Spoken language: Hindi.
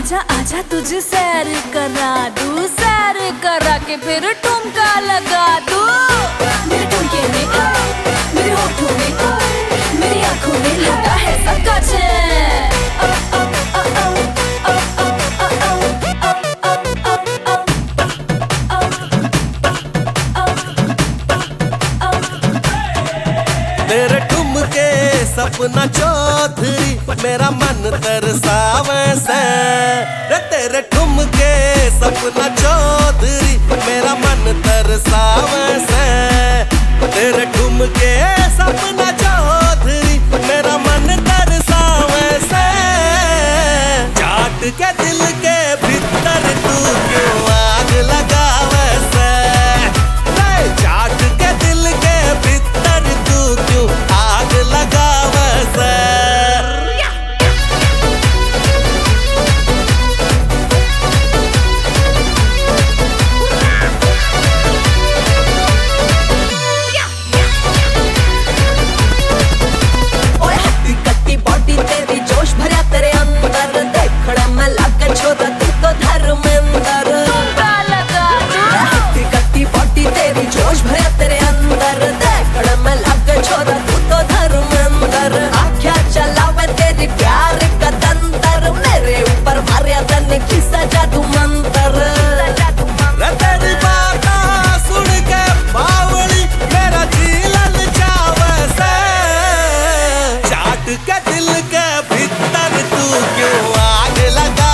आजा आजा तुझे सैर करा दूं, सैर करा के फिर ठुमका लगा दूं। मेरे ठुमके में मेरे होठों में मेरी आंखों में लगा है सबका चैन। तेरे ठुमके सपना चौधरी मेरा मन तरसावे से। तेरे ठुमके सपना चौधरी मेरा मन तरसावे से। तेरे ठुमके सपना चौधरी मेरा मन तरसावे से। चाट के दिल के भीतर तू क्यों आग लगावे से। चाट के दिल के भीतर तू क्यों आग लगावे से। के दिल के भीतर तू क्यों आग लगा